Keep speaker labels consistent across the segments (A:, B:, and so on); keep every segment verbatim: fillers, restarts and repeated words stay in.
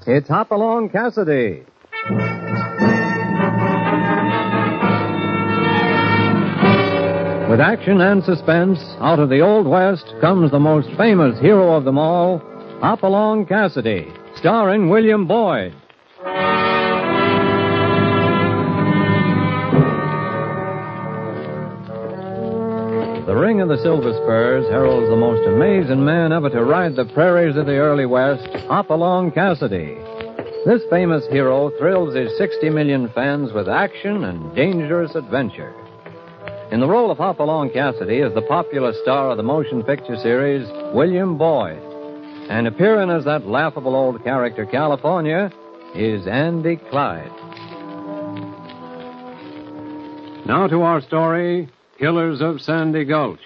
A: It's Hopalong Cassidy. With action and suspense, out of the Old West comes the most famous hero of them all, Hopalong Cassidy, starring William Boyd. The ring of the Silver Spurs heralds the most amazing man ever to ride the prairies of the early West, Hopalong Cassidy. This famous hero thrills his sixty million fans with action and dangerous adventure. In the role of Hopalong Cassidy is the popular star of the motion picture series, William Boyd. And appearing as that laughable old character, California, is Andy Clyde.
B: Now to our story, Killers of Sandy Gulch.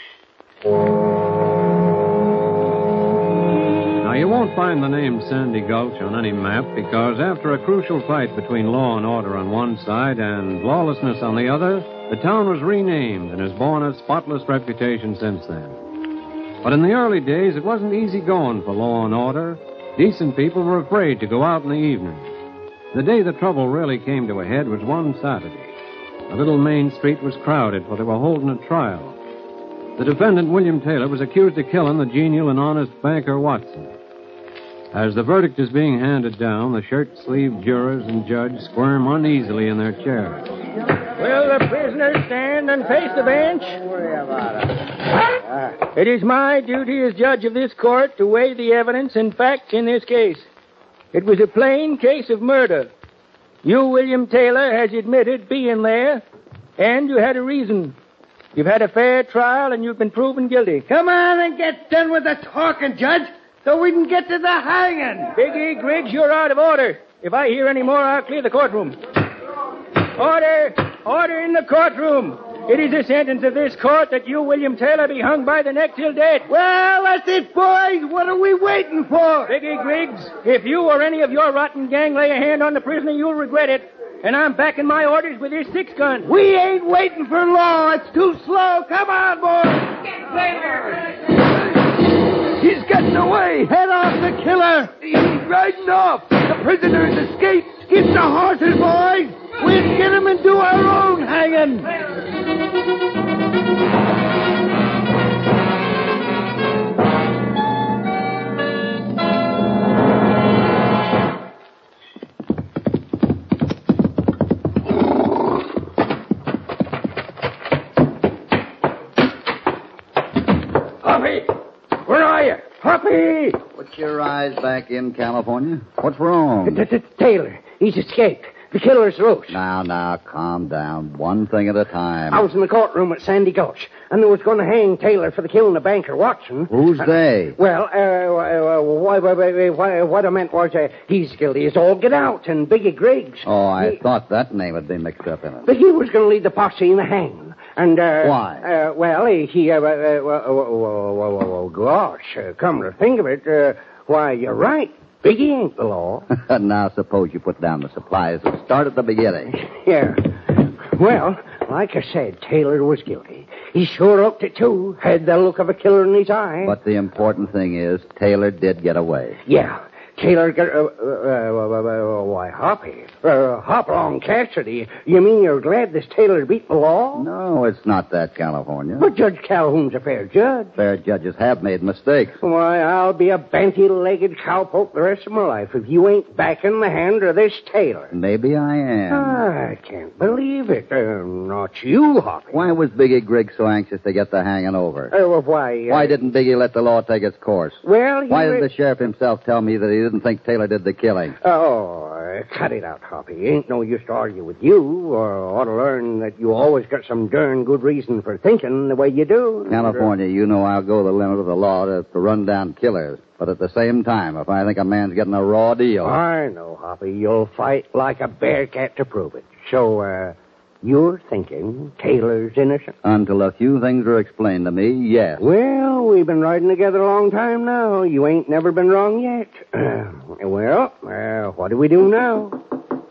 B: Now, you won't find the name Sandy Gulch on any map because after a crucial fight between law and order on one side and lawlessness on the other, the town was renamed and has borne a spotless reputation since then. But in the early days, it wasn't easy going for law and order. Decent people were afraid to go out in the evening. The day the trouble really came to a head was one Saturday. The little main street was crowded, for they were holding a trial. The defendant, William Taylor, was accused of killing the genial and honest banker Watson. As the verdict is being handed down, the shirt-sleeved jurors and judge squirm uneasily in their chairs.
C: Will the prisoner stand and face the bench?
D: Don't worry about it.
C: It is my duty as judge of this court to weigh the evidence and facts in this case. It was a plain case of murder. You, William Taylor, has admitted being there, and you had a reason. You've had a fair trial, and you've been proven guilty.
D: Come on and get done with the talking, Judge, so we can get to the hanging.
C: Biggie, Griggs, you're out of order. If I hear any more, I'll clear the courtroom. Order! Order in the courtroom. It is the sentence of this court that you, William Taylor, be hung by the neck till death.
D: Well, that's it, boys. What are we waiting for?
C: Biggie Griggs, if you or any of your rotten gang lay a hand on the prisoner, you'll regret it. And I'm backing my orders with this six-gun.
D: We ain't waiting for law. It's too slow. Come on, boys. He's getting away. Head off the killer. He's riding off. The prisoner's escaped. Get the horses, boys. We'll get him and do our own hanging. Hoppy! Where are you? Hoppy!
E: Put your eyes back in, California. What's wrong?
D: Taylor. He's escaped. The killer's loose.
E: Now, now, calm down. One thing at a time.
D: I was in the courtroom at Sandy Gulch, and they was going to hang Taylor for the killing of banker Watson.
E: Who's
D: uh,
E: they?
D: Well, uh, uh, what, what, what, what I meant was uh, he's guilty as all get out, and Biggie Griggs.
E: Oh, I
D: he,
E: thought that name would be mixed up in it.
D: Biggie was going to lead the posse in the hanging. And, uh...
E: Why?
D: Uh, well, he, he uh, uh, uh, uh, uh, gosh, uh, come to think of it, uh, why, you're right. Biggie ain't the law.
E: Now, suppose you put down the supplies and start at the beginning.
D: Yeah. Well, like I said, Taylor was guilty. He sure looked it, too. Had the look of a killer in his eye.
E: But the important thing is, Taylor did get away.
D: Yeah. Taylor got... Uh, uh, uh, uh, why, Hoppy. Uh, Hopalong Cassidy. You mean you're glad this Taylor beat the law?
E: No, it's not that, California.
D: But Judge Calhoun's a fair judge.
E: Fair judges have made mistakes.
D: Why, I'll be a banty-legged cowpoke the rest of my life if you ain't backing the hand of this Taylor.
E: Maybe I am.
D: I can't believe it. Uh, not you, Hoppy.
E: Why was Biggie Griggs so anxious to get the hanging over?
D: Uh, well, why... Uh,
E: Why didn't Biggie let the law take its course?
D: Well, he...
E: Why
D: re-
E: did the sheriff himself tell me that he didn't think Taylor did the killing?
D: Oh, uh, cut it out, Hoppy. Ain't no use to argue with you, or ought to learn that you always got some darn good reason for thinking the way you do.
E: California, you know I'll go the limit of the law to, to run down killers. But at the same time, if I think a man's getting a raw deal...
D: I know, Hoppy. You'll fight like a bearcat to prove it. So, uh, you're thinking Taylor's innocent?
E: Until a few things are explained to me, yes.
D: Well, we've been riding together a long time now. You ain't never been wrong yet. Well, uh, what do we do now?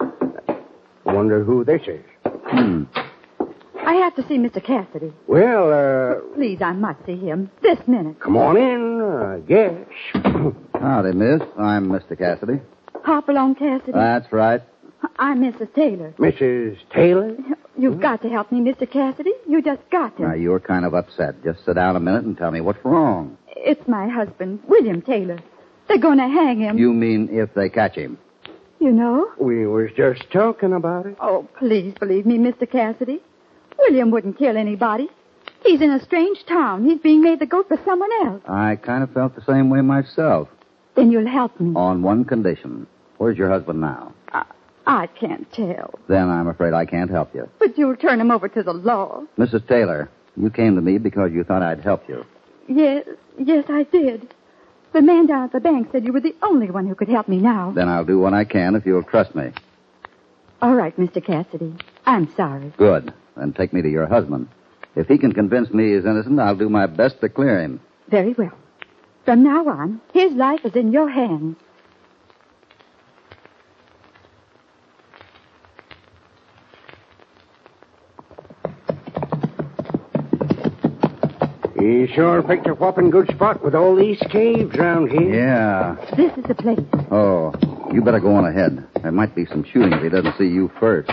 D: I wonder who this is.
E: Hmm.
F: I have to see Mister Cassidy.
D: Well, uh...
F: Please, I must see him. This minute.
D: Come on in, I guess.
E: Howdy, miss. I'm Mister Cassidy.
F: Hopalong Cassidy?
E: That's right.
F: I'm Missus Taylor.
C: Missus Taylor?
F: You've got to help me, Mister Cassidy. You just got to.
E: Now, you were kind of upset. Just sit down a minute and tell me what's wrong.
F: It's my husband, William Taylor. They're going to hang him.
E: You mean if they catch him?
F: You know?
C: We was just talking about it.
F: Oh, please believe me, Mister Cassidy. William wouldn't kill anybody. He's in a strange town. He's being made the goat for someone else.
E: I kind of felt the same way myself.
F: Then you'll help me.
E: On one condition. Where's your husband now?
F: I, I can't tell.
E: Then I'm afraid I can't help you.
F: But you'll turn him over to the law.
E: Missus Taylor, you came to me because you thought I'd help you.
F: Yes, yes, I did. The man down at the bank said you were the only one who could help me now.
E: Then I'll do what I can if you'll trust me.
F: All right, Mister Cassidy. I'm sorry.
E: Good. Then take me to your husband. If he can convince me he's innocent, I'll do my best to clear him.
F: Very well. From now on, his life is in your hands.
C: You sure picked a whopping good spot with all these caves around here.
E: Yeah.
F: This is the place.
E: Oh, you better go on ahead. There might be some shooting if he doesn't see you first.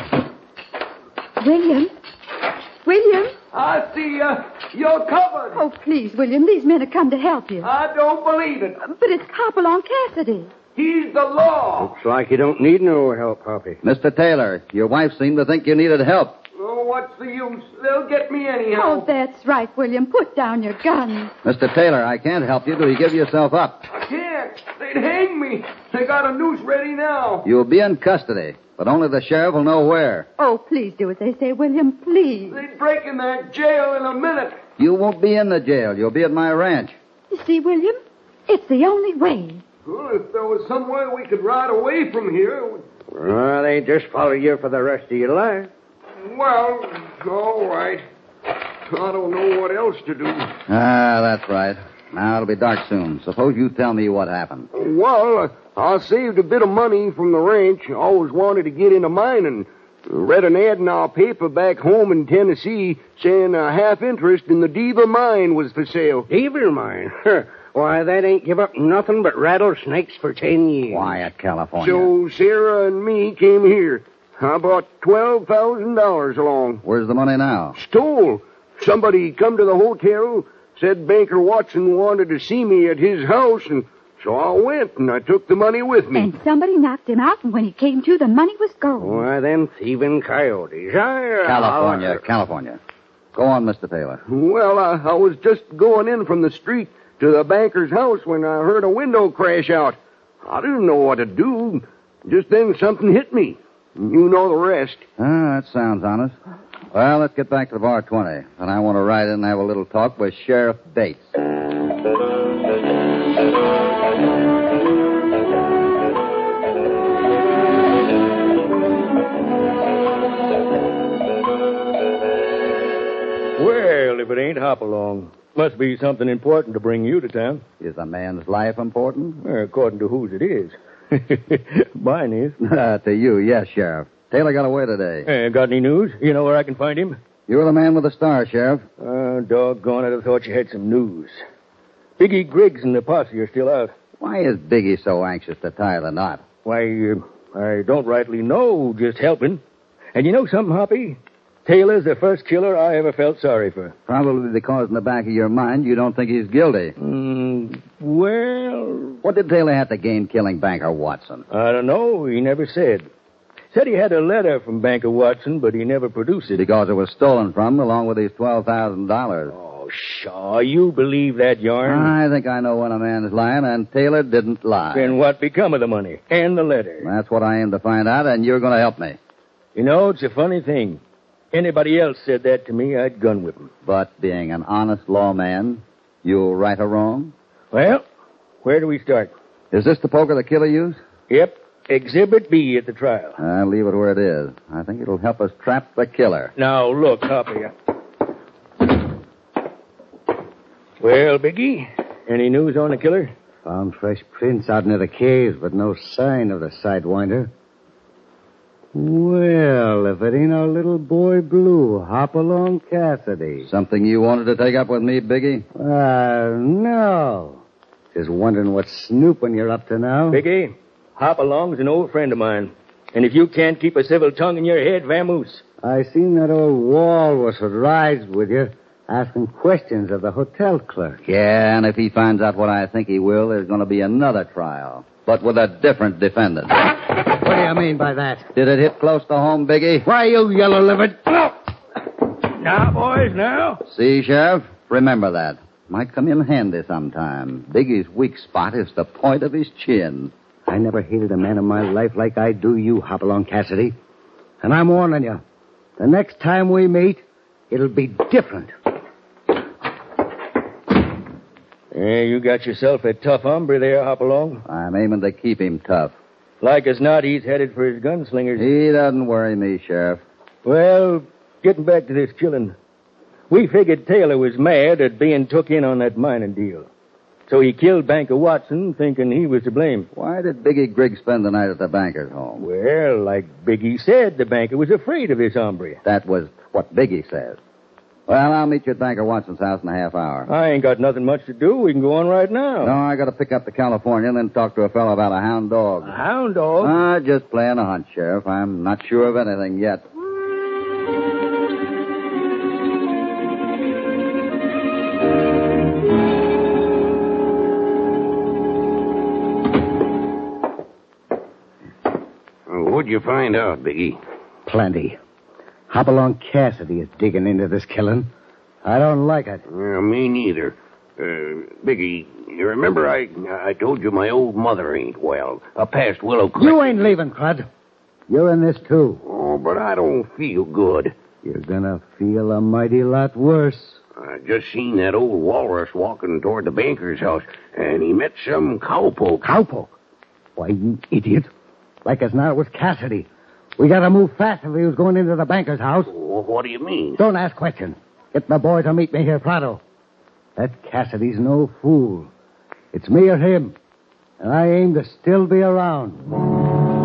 F: William? William?
D: I see you. You're covered.
F: Oh, please, William. These men have come to help you.
D: I don't believe it.
F: But it's Hopalong Cassidy.
D: He's the law.
C: Looks like you don't need no help, Hoppy.
E: Mister Taylor, your wife seemed to think you needed help.
D: Oh, what's the use? They'll get me anyhow.
F: Oh, that's right, William. Put down your gun.
E: Mister Taylor, I can't help you till you give yourself up.
D: I can't. They'd hang me. They got a noose ready now.
E: You'll be in custody, but only the sheriff will know where.
F: Oh, please do as they say, William. Please.
D: They'd break in that jail in a minute.
E: You won't be in the jail. You'll be at my ranch.
F: You see, William? It's the only way.
D: Well, if there was some way we could ride away from here...
C: Well, they just follow you for the rest of your life.
D: Well, all right. I don't know what else to do.
E: Ah, that's right. Now it'll be dark soon. Suppose you tell me what happened.
G: Well, uh, I saved a bit of money from the ranch. I always wanted to get into mining. Read an ad in our paper back home in Tennessee saying a half interest in the Deaver mine was for sale.
C: Deaver mine? Why, that ain't give up nothing but rattlesnakes for ten years.
E: Quiet, California.
G: So Sarah and me came here. I brought twelve thousand dollars along.
E: Where's the money now?
G: Stole. Somebody come to the hotel, said Banker Watson wanted to see me at his house, and so I went, and I took the money with me.
F: And somebody knocked him out, and when he came to, the money was gone.
C: Why, them thieving coyotes. I, uh,
E: California,
C: I'll-
E: California. Go on, Mister Taylor.
G: Well, I, I was just going in from the street to the banker's house when I heard a window crash out. I didn't know what to do. Just then something hit me. You know the rest.
E: Ah, that sounds honest. Well, let's get back to the bar twenty. And I want to ride in and have a little talk with Sheriff Bates.
H: Well, if it ain't Hopalong, must be something important to bring you to town.
E: Is a man's life important?
H: Well, according to whose it is. Mine is.
E: Uh, to you, yes, Sheriff. Taylor got away today.
H: Hey, got any news? You know where I can find him?
E: You're the man with the star, Sheriff.
H: Uh, doggone, I'd have thought you had some news. Biggie Griggs and the posse are still out.
E: Why is Biggie so anxious to tie the knot?
H: Why, uh, I don't rightly know, just helping. And you know something, Hoppy? Taylor's the first killer I ever felt sorry for.
E: Probably because in the back of your mind you don't think he's guilty.
H: Mm, well,
E: What did Taylor have to gain killing Banker Watson?
H: I don't know. He never said. Said he had a letter from Banker Watson, but he never produced it.
E: Because it was stolen from him along with his twelve thousand dollars.
H: Oh, Shaw, you believe that yarn?
E: I think I know when a man is lying, and Taylor didn't lie.
H: Then what become of the money? And the letter?
E: That's what I aim to find out, and you're going to help me.
H: You know, it's a funny thing. Anybody else said that to me, I'd gun whip him.
E: But being an honest lawman, you'll right or wrong?
H: Well, where do we start?
E: Is this the poker the killer used?
H: Yep, Exhibit B at the trial.
E: I'll leave it where it is. I think it'll help us trap the killer.
H: Now, look, Hoppy. Well, Biggie, any news on the killer?
I: Found fresh prints out near the caves, but no sign of the sidewinder. Well, if it ain't our little boy Blue, Hopalong Cassidy.
E: Something you wanted to take up with me, Biggie?
I: Uh, no. Just wondering what snooping you're up to now.
H: Biggie, Hopalong's an old friend of mine. And if you can't keep a civil tongue in your head, vamoose.
I: I seen that old walrus that rides with you asking questions of the hotel clerk.
E: Yeah, and if he finds out what I think he will, there's going to be another trial. But with a different defendant.
I: What do you mean by that?
E: Did it hit close to home, Biggie?
I: Why, you yellow-livered...
H: Now, boys, now.
E: See, Sheriff? Remember that. Might come in handy sometime. Biggie's weak spot is the point of his chin.
I: I never hated a man in my life like I do you, Hopalong Cassidy. And I'm warning you. The next time we meet, it'll be different.
H: Yeah, you got yourself a tough hombre there, Hopalong.
E: I'm aiming to keep him tough.
H: Like as not, he's headed for his gunslingers.
E: He doesn't worry me, Sheriff.
H: Well, getting back to this killing. We figured Taylor was mad at being took in on that mining deal. So he killed Banker Watson, thinking he was to blame.
E: Why did Biggie Griggs spend the night at the banker's home?
H: Well, like Biggie said, the banker was afraid of this hombre.
E: That was what Biggie says. Well, I'll meet you at Banker Watson's house in a half hour.
H: I ain't got nothing much to do. We can go on right now.
E: No, I got to pick up the California and then talk to a fellow about a hound dog.
H: A hound dog?
E: Ah, just playing a hunt, Sheriff. I'm not sure of anything yet.
G: What'd you find out, Biggie?
I: Plenty. Hopalong Cassidy is digging into this killing. I don't like it.
G: Yeah, me neither. Uh, Biggie, you remember I I told you my old mother ain't well. Up past Willow Creek.
I: You ain't leaving, Crud. You're in this, too.
G: Oh, but I don't feel good.
I: You're gonna feel a mighty lot worse.
G: I just seen that old walrus walking toward the banker's house, and he met some cowpoke.
I: Cowpoke? Why, you idiot. Like as not, it was Cassidy. We gotta move fast if he was going into the banker's house.
G: Well, what do you mean?
I: Don't ask questions. Get the boy to meet me here, Prado. That Cassidy's no fool. It's me or him. And I aim to still be around.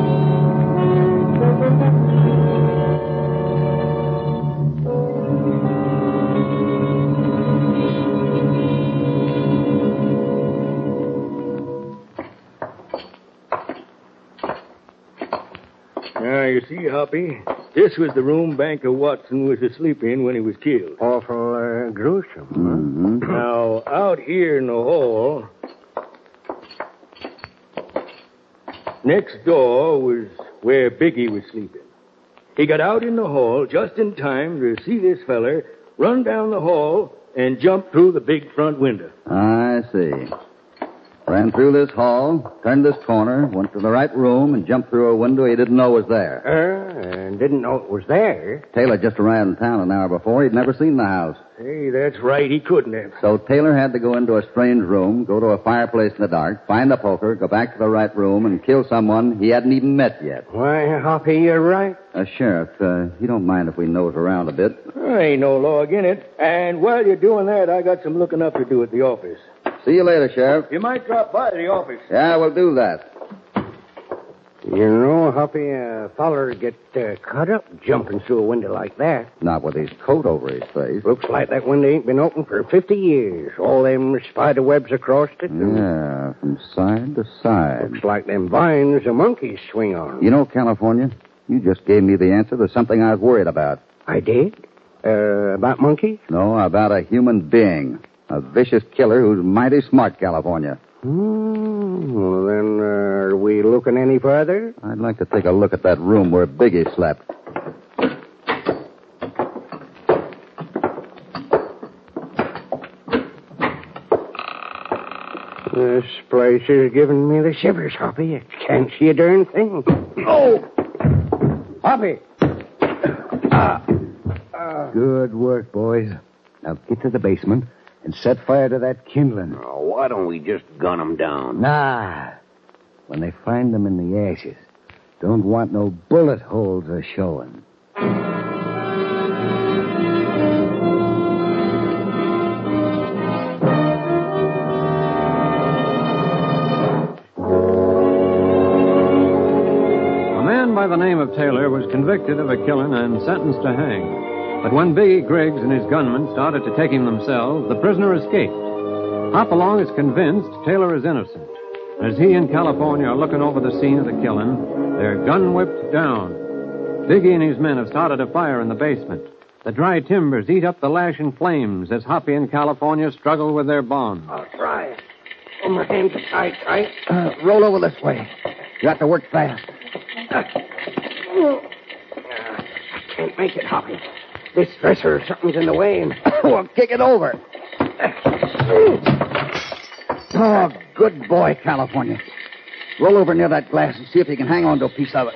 H: Now, you see, Hoppy, this was the room Banker Watson was asleep in when he was killed.
C: Awful uh, gruesome.
E: Mm-hmm.
H: Now, out here in the hall, next door was where Biggie was sleeping. He got out in the hall just in time to see this feller run down the hall and jump through the big front window.
E: I see. Ran through this hall, turned this corner, went to the right room, and jumped through a window he didn't know was there.
C: Uh, and didn't know it was there.
E: Taylor just arrived in town an hour before. He'd never seen the house.
H: Hey, that's right. He couldn't have.
E: So Taylor had to go into a strange room, go to a fireplace in the dark, find a poker, go back to the right room, and kill someone he hadn't even met yet.
C: Why, Hoppy, you're right.
E: Uh, Sheriff, uh, you don't mind if we nose around a bit?
H: There ain't no log in it. And while you're doing that, I got some looking up to do at the office.
E: See you later, Sheriff.
H: You might drop by the office.
E: Yeah, we'll do that.
C: You know, Hoppy, a feller get uh, cut up jumping through a window like that.
E: Not with his coat over his face.
C: Looks like that window ain't been open for fifty years. All them spider webs across it.
E: Yeah, from side to side.
C: Looks like them vines the monkeys swing on.
E: You know, California, you just gave me the answer to something I was worried about.
C: I did? Uh, about monkeys?
E: No, about a human being. A vicious killer who's mighty smart, California.
C: Hmm. Well, then, uh, are we looking any further?
E: I'd like to take a look at that room where Biggie slept.
C: This place is giving me the shivers, Hoppy. I can't see a darn thing. Oh! Hoppy!
I: Uh, uh. Good work, boys. Now get to the basement and set fire to that kindling.
G: Oh, why don't we just gun them down?
I: Nah. When they find them in the ashes, don't want no bullet holes a showing.
B: A man by the name of Taylor was convicted of a killing and sentenced to hang. But when Biggie Griggs and his gunmen started to take him themselves, the prisoner escaped. Hopalong is convinced Taylor is innocent. As he and California are looking over the scene of the killing, they're gun whipped down. Biggie and his men have started a fire in the basement. The dry timbers eat up the lashing flames as Hoppy and California struggle with their bonds.
G: I'll try. Oh, my hands are tight, tight.
E: Uh, roll over this way. You have to work fast.
G: Uh, oh. uh, I can't make it, Hoppy. This dresser or something's in the way, and...
E: Well, kick it over. Oh, good boy, California. Roll over near that glass and see if you can hang on to a piece of it.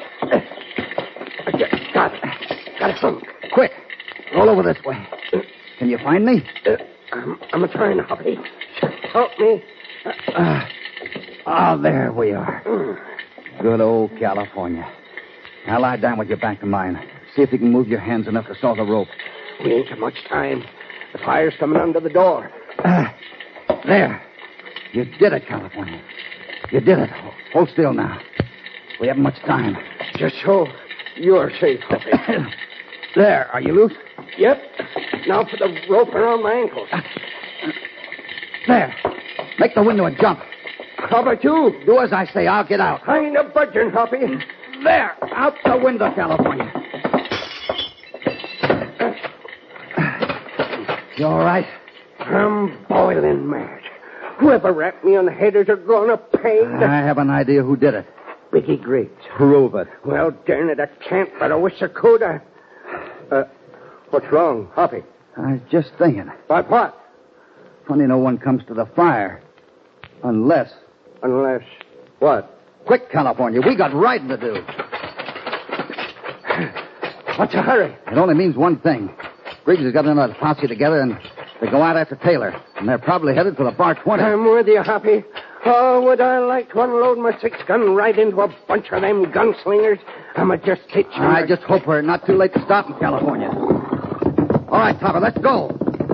G: Got it. Got it, son.
E: Quick. Roll over this way. Can you find me?
G: Uh, I'm, I'm trying, Hoppy. Help me.
E: Ah, uh, oh, there we are. Good old California. Now lie down with your back to mine. See if you can move your hands enough to saw the rope.
G: We ain't got much time. The fire's coming under the door.
E: Uh, there. You did it, California. You did it. Hold still now. We haven't much time.
G: Just so you're safe, Hoppy.
E: There. Are you loose?
G: Yep. Now for the rope around my ankles.
E: There. Make the window and jump.
G: How about you?
E: Do as I say. I'll get out.
G: I ain't a budging, Hoppy.
E: There. Out the window, California. You all right?
G: I'm boiling mad. Whoever rapped me on the head is a gonna pay.
E: I have an idea who did it.
G: Biggie Griggs.
E: Prove it.
G: Well, darn it, I can't, but I wish I could. I... Uh, what's wrong, Hoppy?
E: I was just thinking.
G: About what?
E: Funny no one comes to the fire. Unless...
G: Unless... What?
E: Quick, California. We got riding to do.
G: What's the hurry?
E: It only means one thing. Griggs has got another posse together, and they go out after Taylor. And they're probably headed for the bar twenty.
G: I'm with you, Hoppy. Oh, would I like to unload my six-gun right into a bunch of them gunslingers? I'm a just hitch.
E: I just hope we're not too late to stop in California. All right, Topper, let's go.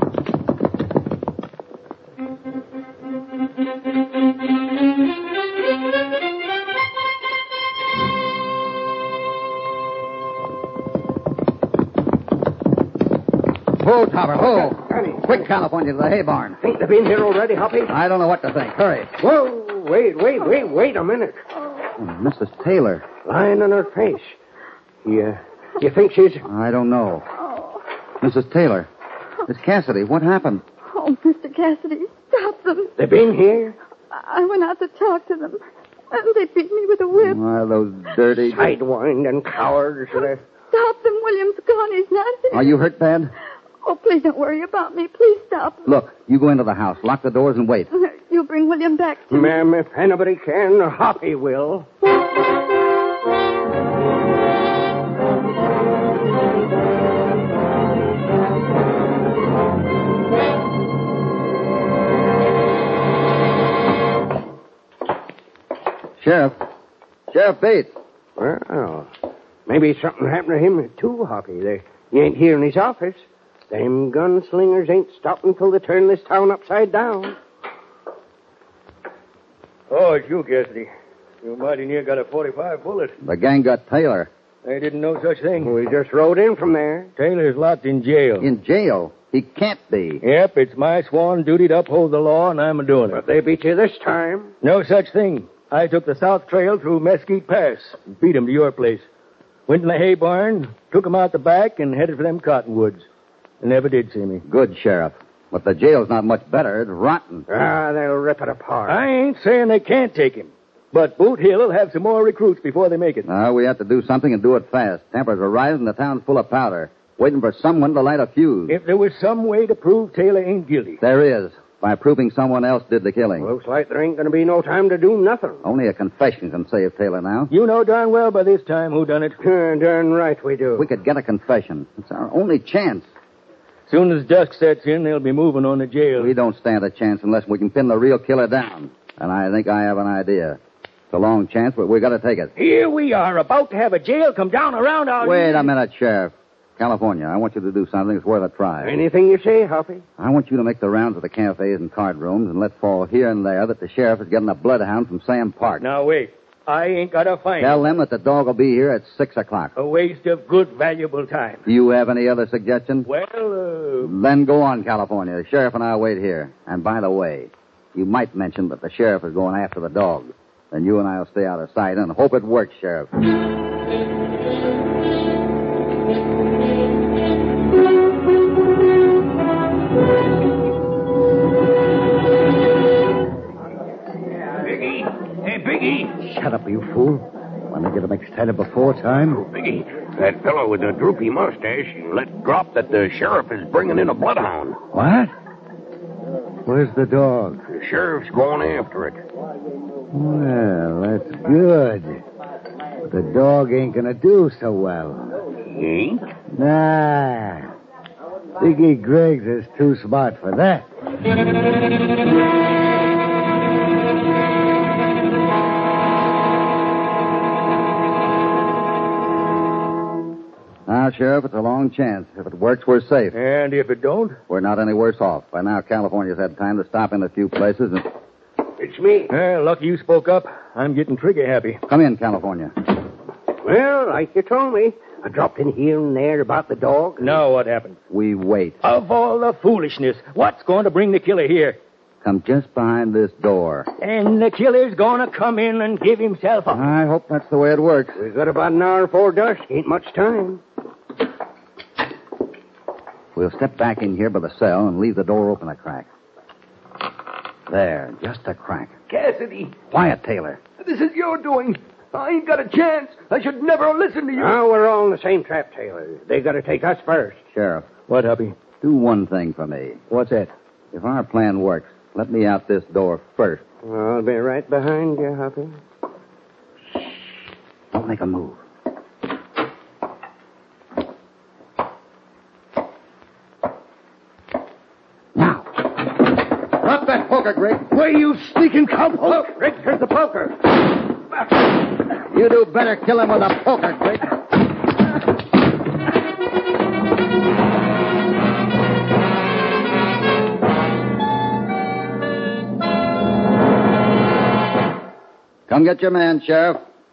E: Ho, Topper, ho. Quick, California, to the hay barn.
G: Think they've been here already, Hoppy?
E: I don't know what to think. Hurry.
G: Whoa, wait, wait, wait, wait a minute.
E: Oh, Missus Taylor.
G: Lying on her face. You, you think she's...
E: I don't know.
F: Oh.
E: Missus Taylor. Miss Cassidy, what happened?
F: Oh, Mister Cassidy, stop them.
G: They've been here?
F: I went out to talk to them, and they beat me with a whip.
E: Why, those dirty...
G: Sidewind and cowards. They're...
F: Stop them. William's gone. He's not here.
E: Are you hurt bad?
F: Oh, please don't worry about me. Please stop them.
E: Look, you go into the house, lock the doors, and wait.
F: You'll bring William back to me.
G: Ma'am, if anybody can, Hoppy will.
E: Sheriff. Sheriff Bates.
G: Well, maybe something happened to him, too, Hoppy. They, he ain't here in his office. Them gunslingers ain't stopping till they turn this town upside down.
H: Oh, it's you, Cassidy. You mighty near got a forty-five bullet.
E: The gang got Taylor.
H: They didn't know such thing.
G: We just rode in from there.
H: Taylor's locked in jail.
E: In jail? He can't be.
H: Yep, it's my sworn duty to uphold the law, and I'm a-doing it.
G: But they beat you this time.
H: No such thing. I took the south trail through Mesquite Pass and beat 'em to your place. Went in the hay barn, took 'em out the back, and headed for them cottonwoods. They never did see me.
E: Good, Sheriff. But the jail's not much better. It's rotten.
G: Ah, they'll rip it apart.
H: I ain't saying they can't take him. But Boot Hill will have some more recruits before they make it.
E: Uh, we have to do something and do it fast. Tempers are rising, the town's full of powder. Waiting for someone to light a fuse.
H: If there was some way to prove Taylor ain't guilty.
E: There is. By proving someone else did the killing.
G: Looks like there ain't going to be no time to do nothing.
E: Only a confession can save Taylor now.
H: You know darn well by this time who done it.
G: Uh, darn right we do.
E: We could get a confession. It's our only chance.
H: Soon as dusk sets in, they'll be moving on to jail.
E: We don't stand a chance unless we can pin the real killer down. And I think I have an idea. It's a long chance, but we got to take it.
H: Here we are, about to have a jail come down around our...
E: Wait a minute, Sheriff. California, I want you to do something that's worth a try.
G: Anything you say, Hoppy.
E: I want you to make the rounds of the cafes and card rooms and let fall here and there that the sheriff is getting a bloodhound from Sam Park.
H: Now, wait. I ain't got to find
E: Tell
H: him.
E: them that the dog will be here at six o'clock.
H: A waste of good, valuable time.
E: Do you have any other suggestions?
H: Well, uh...
E: Then go on, California. The sheriff and I wait here. And by the way, you might mention that the sheriff is going after the dog. Then you and I'll stay out of sight and hope it works, Sheriff.
G: Biggie! Hey, Biggie!
I: Shut up, you fool. Want to get him excited before time?
G: Biggie, that fellow with the droopy mustache let drop that the sheriff is bringing in a bloodhound.
I: What? Where's the dog?
G: The sheriff's going after it.
I: Well, that's good. But the dog ain't gonna do so well.
G: He ain't?
I: Nah. Biggie Griggs is too smart for that.
E: Now, Sheriff, it's a long chance. If it works, we're safe.
H: And if it don't?
E: We're not any worse off. By now, California's had time to stop in a few places and...
G: It's me.
H: Well, lucky you spoke up. I'm getting trigger happy.
E: Come in, California.
J: Well, like you told me, I dropped in here and there about the dog.
H: Now what happened?
E: We wait.
H: Of all the foolishness, what's going to bring the killer here?
E: Come just behind this door.
C: And the killer's gonna come in and give himself up.
E: I hope that's the way it works.
J: We got about an hour before dusk. Ain't much time.
E: We'll step back in here by the cell and leave the door open a crack. There, just a crack.
G: Cassidy,
E: Quiet, Taylor.
G: this is your doing. I ain't got a chance. I should never listen to you.
J: Now we're all in the same trap, Taylor. They got to take us first.
E: Sheriff,
H: What, Huppy?
E: do one thing for me.
H: What's that?
E: If our plan works, let me out this door first.
J: I'll be right behind you, Hoppy.
E: Don't make a move. Now. Drop that poker, Greg.
D: Where you sneaking cowpoke?
J: Look, Rick, here's the poker.
E: You do better kill him with a poker, Greg. Come get your man, Sheriff.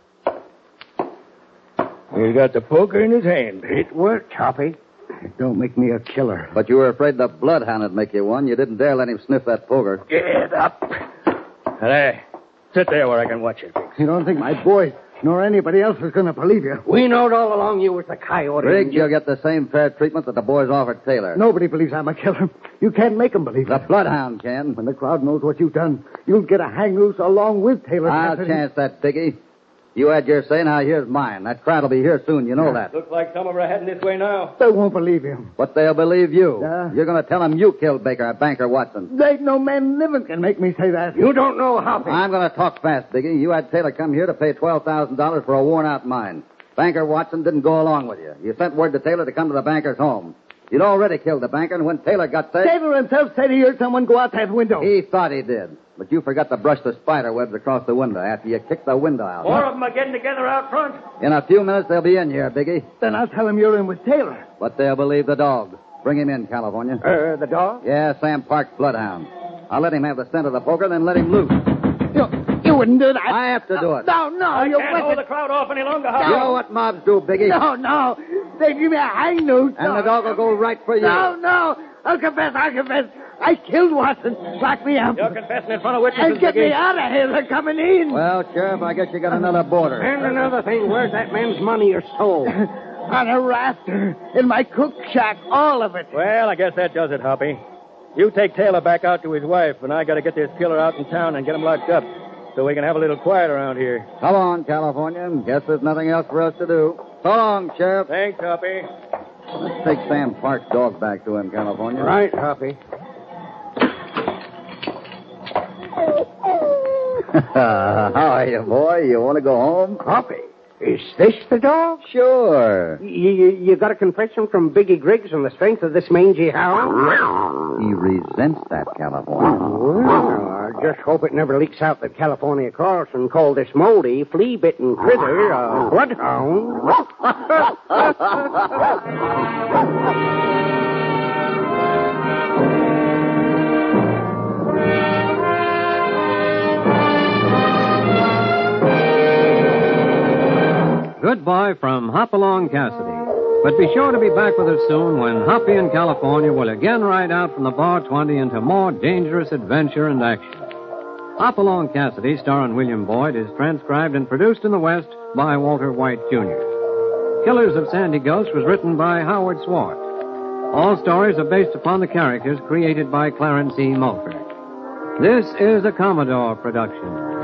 H: He's got the poker in his hand.
J: It worked, Hoppy.
I: Don't make me a killer.
E: But you were afraid the bloodhound would make you one. You didn't dare let him sniff that poker.
H: Get up. Hey, sit there where I can watch you.
I: You don't think my boy nor anybody else is going to believe you?
J: We knowed all along you was the coyote.
E: Griggs, you'll get the same fair treatment that the boys offered Taylor.
I: Nobody believes I'm a killer. You can't make them believe
E: The
I: it.
E: bloodhound can.
I: When the crowd knows what you've done, you'll get a hang loose along with Taylor.
E: I'll
I: Cassidy.
E: chance that, Biggie. You had your say, now here's mine. That crowd will be here soon, you know that.
H: Looks like some of them are heading this way now.
I: They won't believe you.
E: But they'll believe you.
I: Yeah.
E: You're going to tell them you killed Baker, Banker Watson.
I: There ain't no man living can make me say that.
J: You don't know Hoppy.
E: I'm going to talk fast, Biggie. You had Taylor come here to pay twelve thousand dollars for a worn-out mine. Banker Watson didn't go along with you. You sent word to Taylor to come to the banker's home. You'd already killed the banker, and when Taylor got there...
I: Taylor himself said he heard someone go out that window.
E: He thought he did. But you forgot to brush the spider webs across the window after you kicked the window out.
C: Four of them are getting together out front.
E: In a few minutes, they'll be in here, Biggie.
I: Then I'll tell him you're in with Taylor.
E: But they'll believe the dog. Bring him in, California.
J: Uh, the dog?
E: Yeah, Sam Park's bloodhound. I'll let him have the scent of the poker, then let him loose.
I: You, you wouldn't do that.
E: I have to do it.
I: No, no, you
C: Can't hold the
I: wicked.
C: crowd off any longer,
E: You
C: Hoppy.
E: know what mobs do, Biggie.
I: No, no. They give me a hang loose.
E: And
I: no.
E: the dog will go right for you.
I: No, no. I'll confess, I'll confess. I killed Watson. Lock me up.
C: You're confessing in front of witnesses,
I: And get
C: Biggie.
I: me out of here. They're coming in.
E: Well, Sheriff, I guess you got another border.
J: And another thing, where's that man's money or soul?
I: On a rafter. In my cook shack. All of it.
H: Well, I guess that does it, Hoppy. You take Taylor back out to his wife, and I got to get this killer out in town and get him locked up so we can have a little quiet around here.
E: Come on, California. Guess there's nothing else for us to do. So long, Sheriff.
H: Thanks, Hoppy.
E: Let's take Sam Park's dog back to him, California.
J: Right, Hoppy.
E: How are you, boy? You want to go home?
J: Hoppy. Is this the dog?
E: Sure.
J: You, you, you got a confession from Biggie Griggs on the strength of this mangy hound?
E: He resents that, California.
J: Well, I just hope it never leaks out that California Carlson called this moldy, flea-bitten critter a bloodhound.
B: Goodbye from Hopalong Cassidy. But be sure to be back with us soon when Hoppy and California will again ride out from the Bar twenty into more dangerous adventure and action. Hopalong Cassidy, starring William Boyd, is transcribed and produced in the West by Walter White, Junior Killers of Sandy Gulch was written by Howard Swart. All stories are based upon the characters created by Clarence E. Mulford. This is a Commodore production.